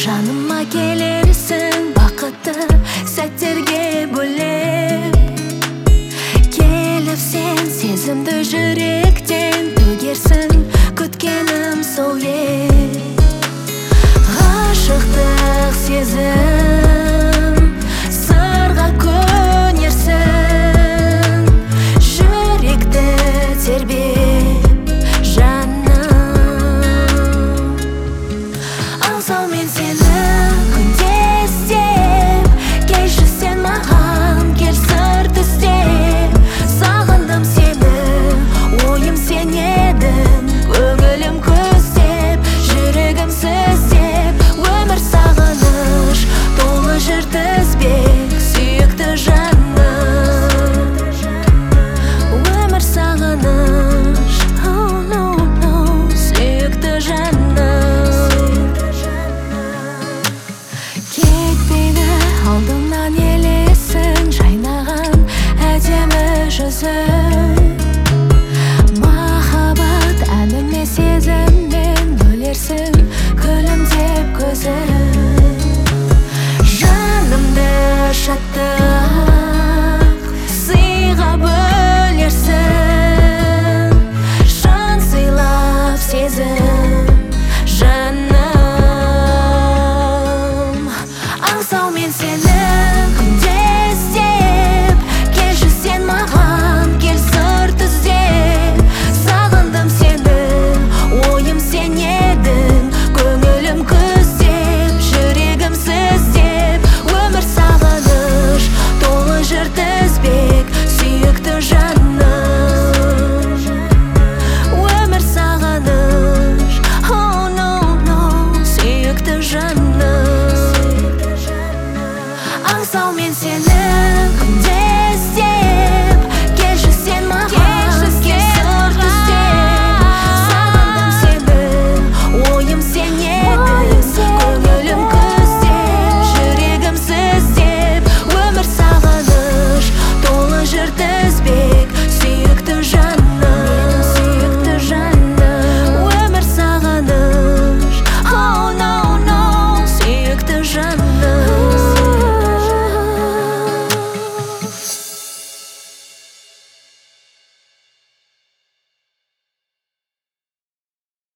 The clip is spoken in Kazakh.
жаныма келерсің, бақытты сәттерге бөлеп. Келіп сен сезімді жүректен төгерсің, күткенім сол ғашықтық сезім, сырға көнерсің, жүректі тербеп жаным. Аңсау мен сені күнде іздеп, келші сен маған, кел сыр түстеп. Сағындым сені, ойым сен едің, көңілім көздеп, жүрегім сіздеп. Өмір сағыныш, толы жыр тізбек, сүйікті жаным. Өмір сағыныш, сүйікті жаным. Кетпейді алдымнан елесің, жайнаған әдемі жүзің. Махаббат әніме сезіммен бөлерсің, күлімдеп көзің. Жанымды шаттық